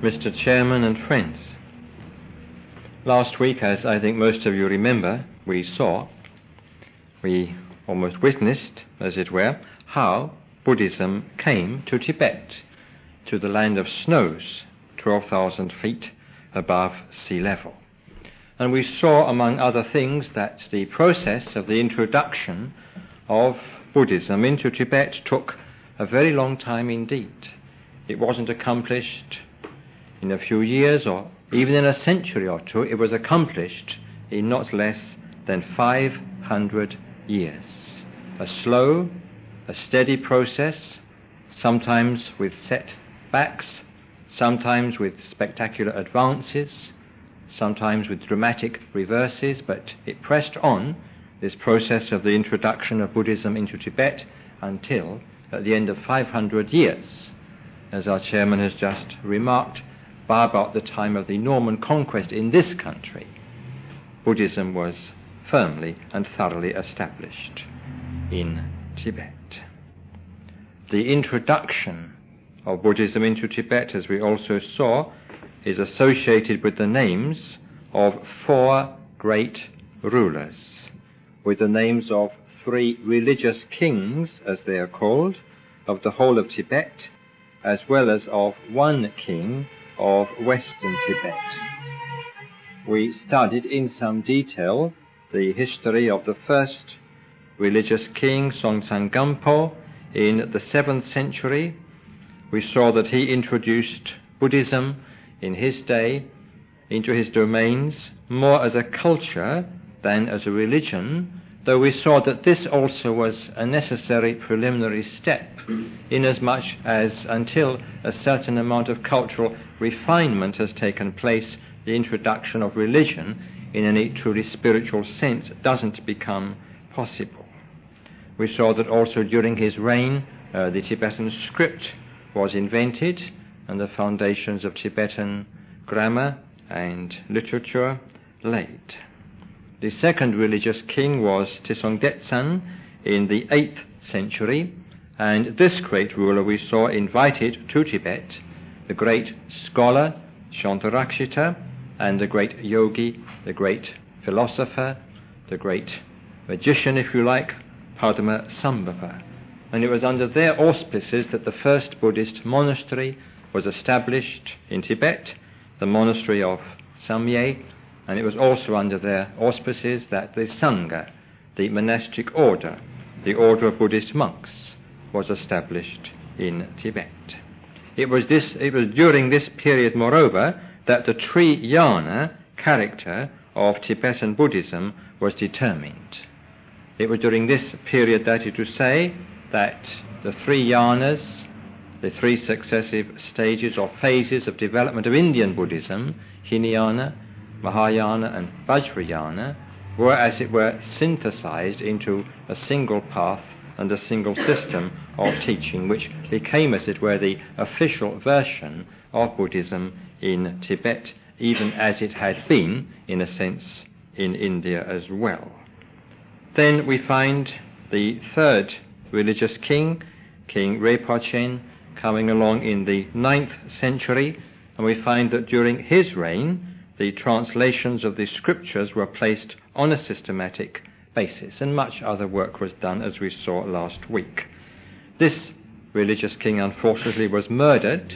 Mr. Chairman and friends, last week, as I think most of you remember, we almost witnessed, as it were, how Buddhism came to Tibet, to the land of snows, 12,000 feet above sea level. And we saw, among other things, that the process of the introduction of Buddhism into Tibet took a very long time indeed. It wasn't accomplished in a few years or even in a century or two. It was accomplished in not less than 500 years. A slow, a steady process, sometimes with setbacks, sometimes with spectacular advances, sometimes with dramatic reverses, but it pressed on, this process of the introduction of Buddhism into Tibet, until at the end of 500 years, as our chairman has just remarked, by about the time of the Norman conquest in this country, Buddhism was firmly and thoroughly established in Tibet. The introduction of Buddhism into Tibet, as we also saw, is associated with the names of 4 great rulers, with the names of 3 religious kings, as they are called, of the whole of Tibet, as well as of 1 king of Western Tibet. We studied in some detail the history of the first religious king, Songtsen Gampo, in the 7th century. We saw that he introduced Buddhism in his day into his domains more as a culture than as a religion, though we saw that this also was a necessary preliminary step, inasmuch as until a certain amount of cultural refinement has taken place, the introduction of religion in any truly spiritual sense doesn't become possible. We saw that also during his reign the Tibetan script was invented and the foundations of Tibetan grammar and literature laid. The second religious king was Trisong Detsen in the 8th century, and this great ruler we saw invited to Tibet the great scholar Shantarakshita and the great yogi, the great philosopher, the great magician, if you like, Padmasambhava. And it was under their auspices that the first Buddhist monastery was established in Tibet, the monastery of Samye, and it was also under their auspices that the Sangha, the monastic order, the order of Buddhist monks, was established in Tibet. It was during this period, moreover, that the Triyana character of Tibetan Buddhism was determined. It was during this period, that is to say, that the 3 yanas, the 3 successive stages or phases of development of Indian Buddhism, Hinayana, Mahayana and Vajrayana, were, as it were, synthesized into a single path and a single system of teaching, which became, as it were, the official version of Buddhism in Tibet, even as it had been, in a sense, in India as well. Then we find the third religious king, King Rinpoche, coming along in the 9th century, and we find that during his reign the translations of the scriptures were placed on a systematic basis, and much other work was done, as we saw last week. This religious king, unfortunately, was murdered,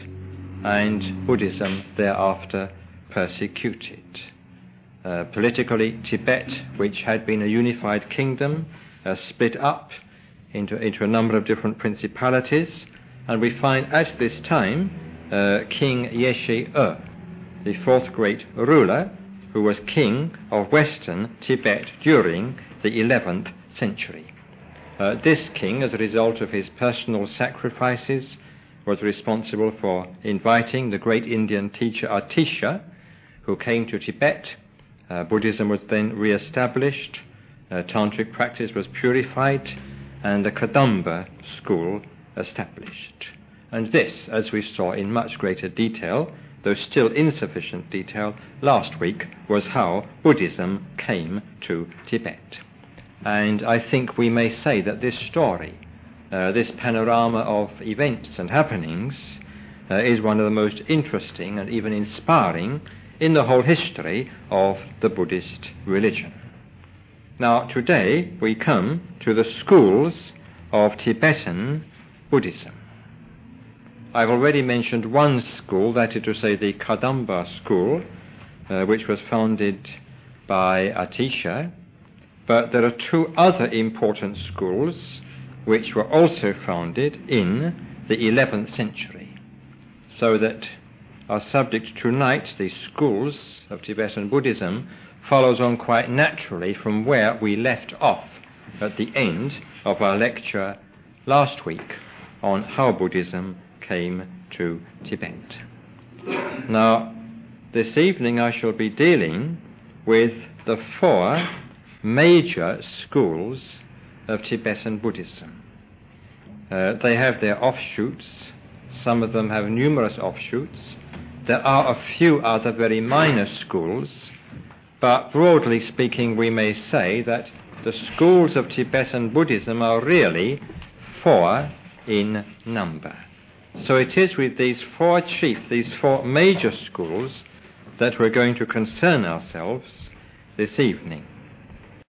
and Buddhism thereafter persecuted. Politically, Tibet, which had been a unified kingdom, split up into a number of different principalities, and we find at this time King Yeshe, the 4th great ruler, who was king of Western Tibet during the 11th century. This king, as a result of his personal sacrifices, was responsible for inviting the great Indian teacher Atisha, who came to Tibet. Buddhism was then re-established, tantric practice was purified, and the Kadamba school established. And this, as we saw in much greater detail, though still insufficient detail, last week, was how Buddhism came to Tibet. And I think we may say that this story, this panorama of events and happenings, is one of the most interesting and even inspiring in the whole history of the Buddhist religion. Now, today we come to the schools of Tibetan Buddhism. I've already mentioned one school, that is to say the Kadamba school, which was founded by Atisha, but there are two other important schools which were also founded in the 11th century, so that our subject tonight, the schools of Tibetan Buddhism, follows on quite naturally from where we left off at the end of our lecture last week on how Buddhism came to Tibet. Now, this evening I shall be dealing with the four major schools of Tibetan Buddhism. They have their offshoots. Some of them have numerous offshoots. There are a few other very minor schools, but broadly speaking we may say that the schools of Tibetan Buddhism are really four in number. So it is with these four major schools that we're going to concern ourselves this evening.